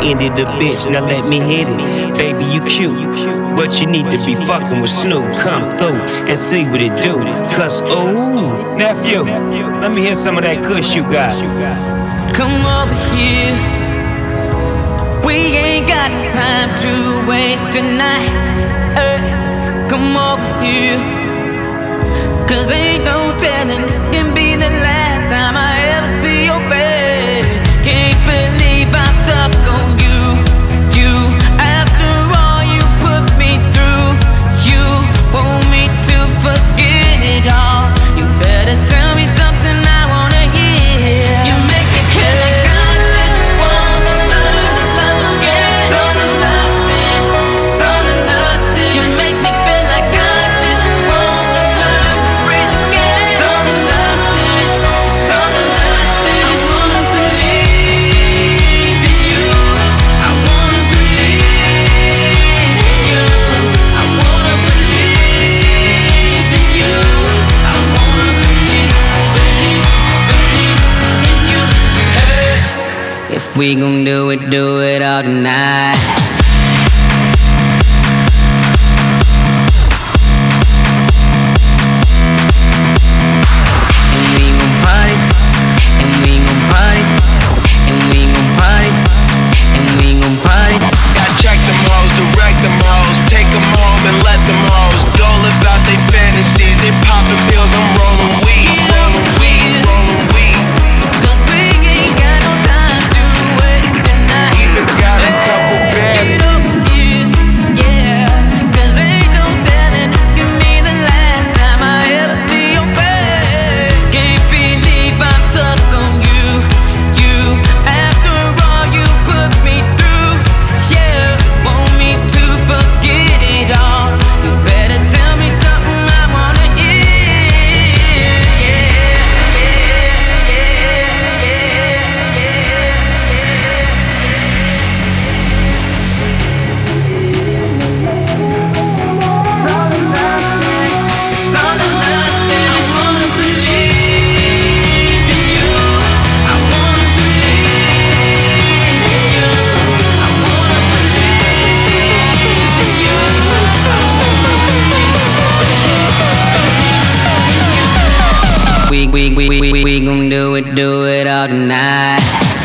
ended a bitch, now let me hit it. Baby, you cute, but you need to be fucking with Snoop. Come through and see what it do. Cause ooh, nephew, let me hear some of that kush you got. Come over here. We ain't got no time to waste tonight. Come over here. Cause ain't no telling, this can be the last time I ever see your face. Can't believe I'm stuck on you. You, after all you put me through. You want me to forget it all. You better tell me something I wanna hear. You make me feel like I just wanna learn to love again. It's all or nothing, it's all or nothing. You make me feel like I just wanna learn to breathe again. It's all or nothing, it's all or nothing. I wanna believe in you. I wanna believe in you. I wanna believe in you. I wanna believe in you. Hey. If we gon' do it all tonight. And we gon' party, and we gon' party, and we gon' party, and we gon' party. Gotta check them hoes, direct them hoes, take them home and let them hoes dull about they fantasies. They poppin' pills, I'm rolling weed, rolling weed, rolling weed. Cause we ain't got no time to waste tonight. Even got a couple bad. Get over here, yeah. Cause ain't no telling, this can be the last time I ever see your face. Can't believe I'm stuck on you. You, after all you put me through. Yeah, want me to forget it all. You better tell me something I wanna hear. I wanna believe in you. I wanna believe in you. I wanna believe in you. We gon' do it all tonight.